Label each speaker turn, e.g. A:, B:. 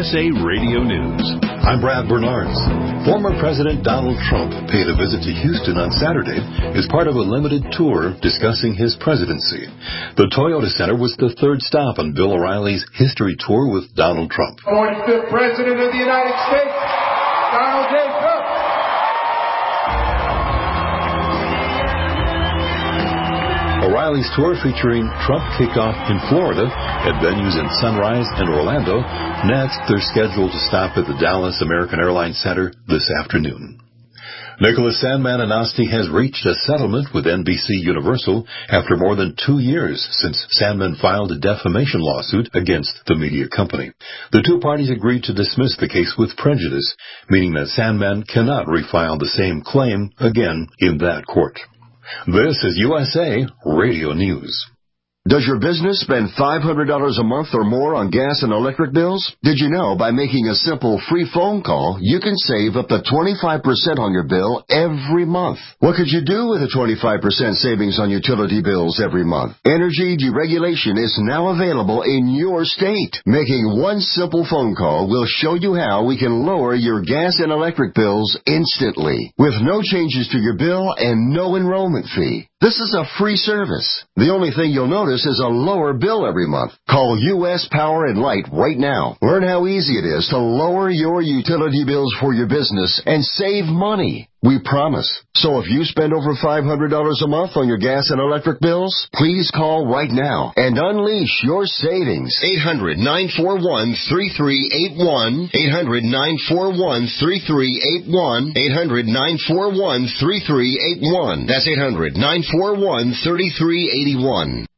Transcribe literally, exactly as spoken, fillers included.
A: S A Radio News.
B: I'm Brad Bernards. Former President Donald Trump paid a visit to Houston on Saturday as part of a limited tour discussing his presidency. The Toyota Center was the third stop on Bill O'Reilly's history tour with Donald Trump.
C: forty-fifth President of the United States, Donald J. Trump.
B: O'Reilly's tour featuring Trump kicked off in Florida at venues in Sunrise and Orlando. Next, they're scheduled to stop at the Dallas American Airlines Center this afternoon. Nicholas Sandmann announced he has reached a settlement with N B C Universal after more than two years since Sandmann filed a defamation lawsuit against the media company. The two parties agreed to dismiss the case with prejudice, meaning that Sandmann cannot refile the same claim again in that court. This is U S A Radio News.
D: Does your business spend five hundred dollars a month or more on gas and electric bills? Did you know by making a simple free phone call, you can save up to twenty-five percent on your bill every month? What could you do with a twenty-five percent savings on utility bills every month? Energy deregulation is now available in your state. Making one simple phone call will show you how we can lower your gas and electric bills instantly, with no changes to your bill and no enrollment fee. This is a free service. The only thing you'll notice is a lower bill every month. Call U S Power and Light right now. Learn how easy it is to lower your utility bills for your business and save money. We promise. So if you spend over five hundred dollars a month on your gas and electric bills, please call right now and unleash your savings. eight hundred, nine four one, three three eight one. eight hundred, nine four one, three three eight one. eight hundred, nine four one, three three eight one. That's eight hundred, nine four one, three three eight one.